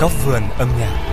Góc vườn âm nhạc.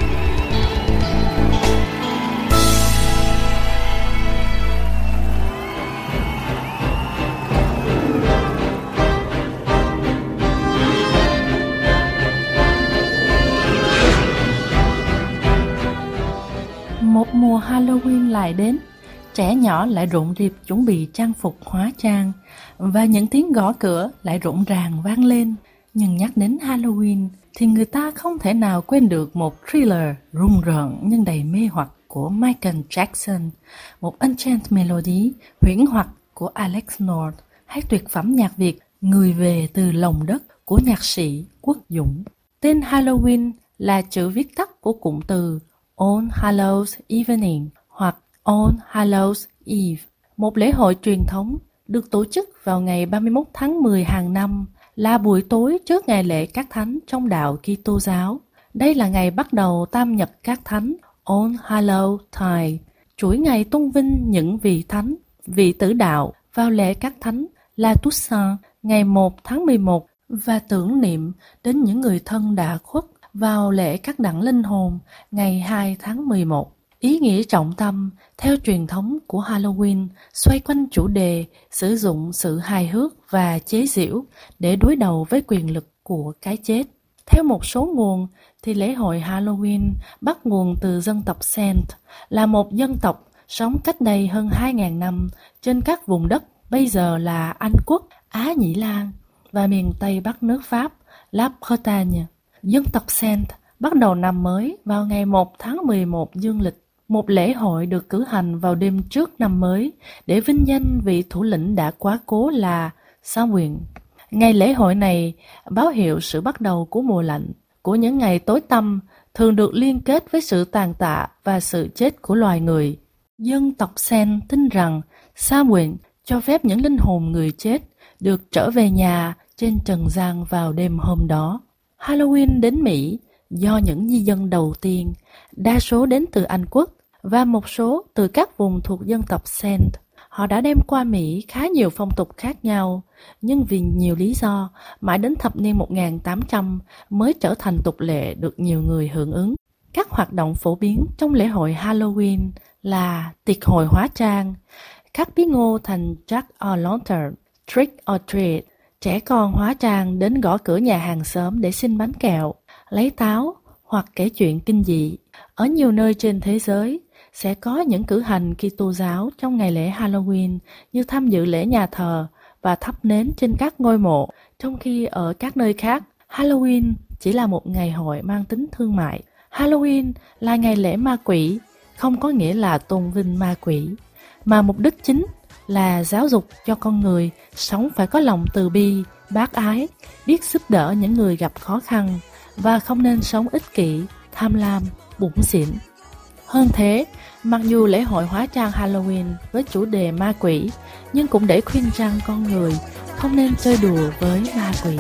Một mùa Halloween lại đến, trẻ nhỏ lại rộn rịp chuẩn bị trang phục hóa trang và những tiếng gõ cửa lại rộn ràng vang lên. Nhưng nhắc đến Halloween thì người ta không thể nào quên được một thriller rùng rợn nhưng đầy mê hoặc của Michael Jackson, một Unchained Melody huyễn hoặc của Alex North, hay tuyệt phẩm nhạc Việt Người về từ lòng đất của nhạc sĩ Quốc Dũng. Tên Halloween là chữ viết tắt của cụm từ All Hallows Evening hoặc All Hallows Eve, một lễ hội truyền thống được tổ chức vào ngày 31 tháng 10 hàng năm, là buổi tối trước ngày lễ Các Thánh trong đạo Kitô giáo. Đây là ngày bắt đầu tam nhật Các Thánh, All Hallows Tide, chuỗi ngày tôn vinh những vị thánh, vị tử đạo vào lễ Các Thánh là Toussaint ngày 1 tháng 11 và tưởng niệm đến những người thân đã khuất vào lễ Các Đặng Linh Hồn ngày 2 tháng 11. Ý nghĩa trọng tâm theo truyền thống của Halloween xoay quanh chủ đề sử dụng sự hài hước và chế giễu để đối đầu với quyền lực của cái chết. Theo một số nguồn thì lễ hội Halloween bắt nguồn từ dân tộc Celt, là một dân tộc sống cách đây hơn 2.000 năm trên các vùng đất bây giờ là Anh Quốc, Á Nhĩ Lan và miền Tây Bắc nước Pháp, La Bretagne. Dân tộc Celt bắt đầu năm mới vào ngày 1 tháng 11 dương lịch. Một lễ hội được cử hành vào đêm trước năm mới để vinh danh vị thủ lĩnh đã quá cố là Samhain. Ngày lễ hội này báo hiệu sự bắt đầu của mùa lạnh, của những ngày tối tăm, thường được liên kết với sự tàn tạ và sự chết của loài người. Dân tộc Celt tin rằng Samhain cho phép những linh hồn người chết được trở về nhà trên trần gian vào đêm hôm đó. Halloween đến Mỹ do những di dân đầu tiên, đa số đến từ Anh Quốc và một số từ các vùng thuộc dân tộc Celt. Họ đã đem qua Mỹ khá nhiều phong tục khác nhau, nhưng vì nhiều lý do, mãi đến thập niên 1800 mới trở thành tục lệ được nhiều người hưởng ứng. Các hoạt động phổ biến trong lễ hội Halloween là tiệc hồi hóa trang, cắt bí ngô thành Jack-o'-lantern, trick or treat, trẻ con hóa trang đến gõ cửa nhà hàng xóm để xin bánh kẹo, lấy táo hoặc kể chuyện kinh dị. Ở nhiều nơi trên thế giới sẽ có những cử hành Kitô giáo trong ngày lễ Halloween như tham dự lễ nhà thờ và thắp nến trên các ngôi mộ, trong khi ở các nơi khác, Halloween chỉ là một ngày hội mang tính thương mại. Halloween là ngày lễ ma quỷ, không có nghĩa là tôn vinh ma quỷ, mà mục đích chính là giáo dục cho con người sống phải có lòng từ bi, bác ái, biết giúp đỡ những người gặp khó khăn và không nên sống ích kỷ, tham lam, bủn xỉn. Hơn thế, mặc dù lễ hội hóa trang Halloween với chủ đề ma quỷ, nhưng cũng để khuyên răn con người không nên chơi đùa với ma quỷ.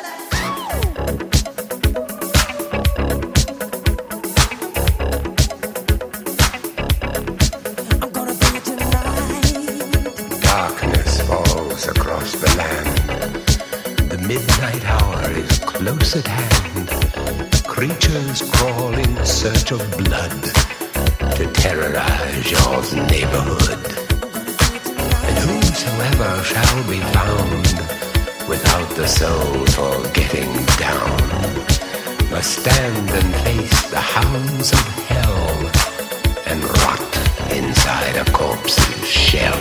Darkness falls across the land. The midnight hour is close at hand. Creatures crawl in search of blood to terrorize your neighborhood. And whosoever shall be found without the soul for getting down must stand and face the hounds of hell and rot inside a corpse's shell.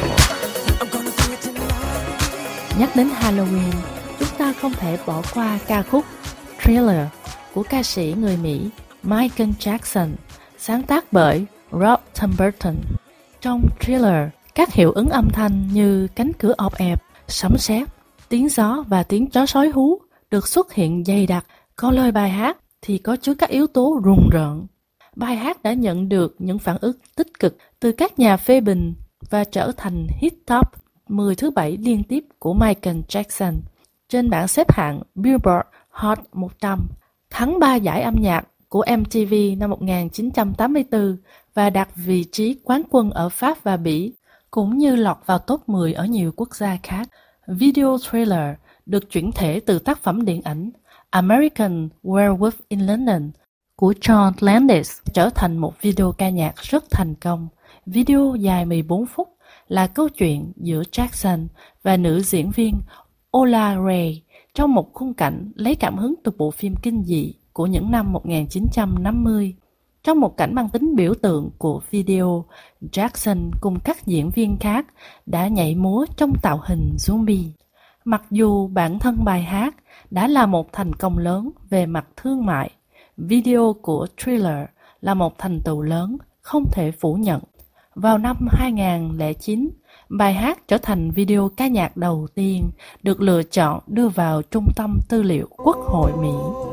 Nhắc đến Halloween, chúng ta không thể bỏ qua ca khúc Thriller của ca sĩ người Mỹ Michael Jackson, sáng tác bởi Rod Temperton. Trong Thriller, các hiệu ứng âm thanh như cánh cửa ọp ẹp, sấm sét, tiếng gió và tiếng chó sói hú được xuất hiện dày đặc. Còn lời bài hát thì có chứa các yếu tố rùng rợn. Bài hát đã nhận được những phản ứng tích cực từ các nhà phê bình và trở thành hit top 10 thứ 7 liên tiếp của Michael Jackson trên bảng xếp hạng Billboard Hot 100, thắng 3 giải âm nhạc của MTV năm 1984 và đạt vị trí quán quân ở Pháp và Bỉ, cũng như lọt vào top 10 ở nhiều quốc gia khác. Video Thriller được chuyển thể từ tác phẩm điện ảnh American Werewolf in London của John Landis trở thành một video ca nhạc rất thành công. Video dài 14 phút là câu chuyện giữa Jackson và nữ diễn viên Ola Ray trong một khung cảnh lấy cảm hứng từ bộ phim kinh dị của những năm 1950. Trong một cảnh mang tính biểu tượng của video, Jackson cùng các diễn viên khác đã nhảy múa trong tạo hình zombie. Mặc dù bản thân bài hát đã là một thành công lớn về mặt thương mại, video của Thriller là một thành tựu lớn không thể phủ nhận. Vào năm 2009, bài hát trở thành video ca nhạc đầu tiên được lựa chọn đưa vào Trung tâm Tư liệu Quốc hội Mỹ.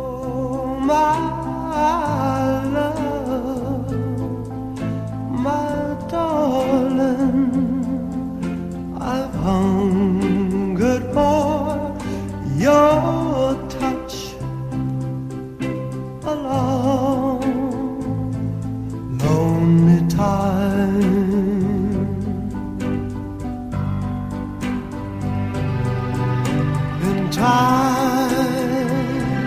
My darling, I've hungered for your touch a long, lonely time. And time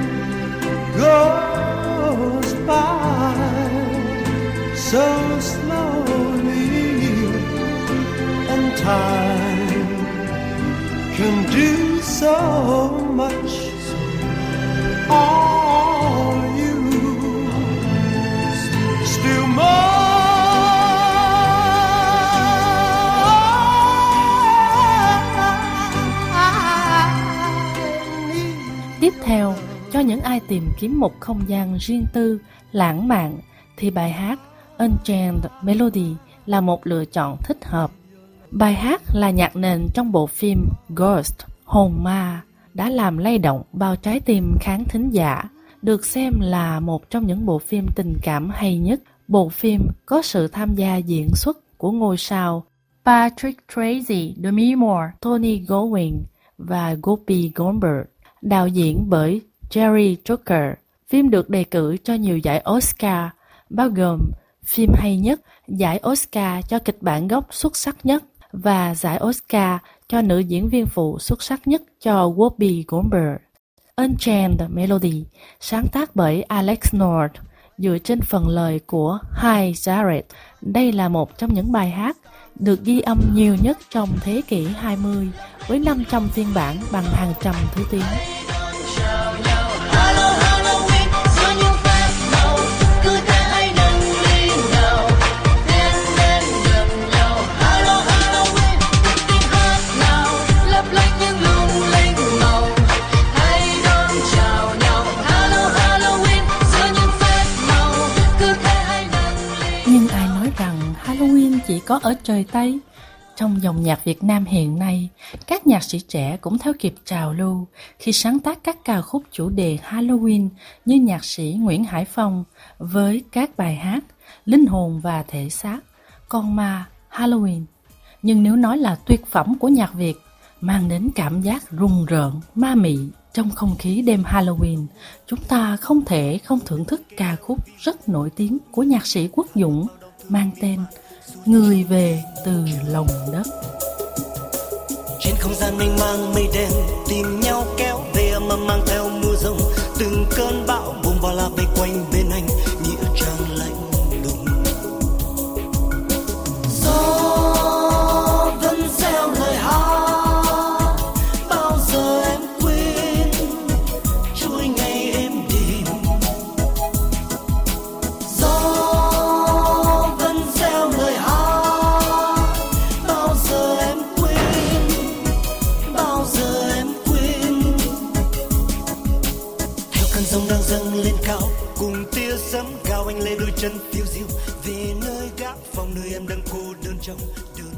goes by so slowly, and time can do so much. All you still more. Tiếp theo, cho những ai tìm kiếm một không gian riêng tư, lãng mạn, thì bài hát Unchained Melody là một lựa chọn thích hợp. Bài hát là nhạc nền trong bộ phim Ghost, Hồn Ma, đã làm lay động bao trái tim khán thính giả, được xem là một trong những bộ phim tình cảm hay nhất. Bộ phim có sự tham gia diễn xuất của ngôi sao Patrick Swayze, Demi Moore, Tony Goldwyn và Whoopi Goldberg, đạo diễn bởi Jerry Zucker. Phim được đề cử cho nhiều giải Oscar, bao gồm phim hay nhất, giải Oscar cho kịch bản gốc xuất sắc nhất và giải Oscar cho nữ diễn viên phụ xuất sắc nhất cho Whoopi Goldberg. Unchained Melody, sáng tác bởi Alex North, dựa trên phần lời của Hy Jarrett. Đây là một trong những bài hát được ghi âm nhiều nhất trong thế kỷ 20, với 500 phiên bản bằng hàng trăm thứ tiếng. Nhưng ai nói rằng Halloween chỉ có ở trời Tây? Trong dòng nhạc Việt Nam hiện nay, các nhạc sĩ trẻ cũng theo kịp trào lưu khi sáng tác các ca khúc chủ đề Halloween như nhạc sĩ Nguyễn Hải Phong với các bài hát Linh hồn và thể xác, Con ma, Halloween. Nhưng nếu nói là tuyệt phẩm của nhạc Việt, mang đến cảm giác rùng rợn, ma mị trong không khí đêm Halloween, chúng ta không thể không thưởng thức ca khúc rất nổi tiếng của nhạc sĩ Quốc Dũng mang tên Người về từ lòng đất. Trên không gian mênh mang mây đen tìm nhau kéo về mà mang theo mưa rông, từng cơn bão bùng bao la vây quanh bên anh, nghĩa trang lạnh lùng. Gió vẫn reo lời hát, bao giờ em quên trôi ngày êm đềm. Gió vẫn reo lời hát, bao giờ em quên, bao giờ em quên. Theo cơn giông đang dâng lên cao, cùng tia sấm gào anh lên đôi chân phiêu diêu về nơi gác phòng nơi em đang cô đơn trong.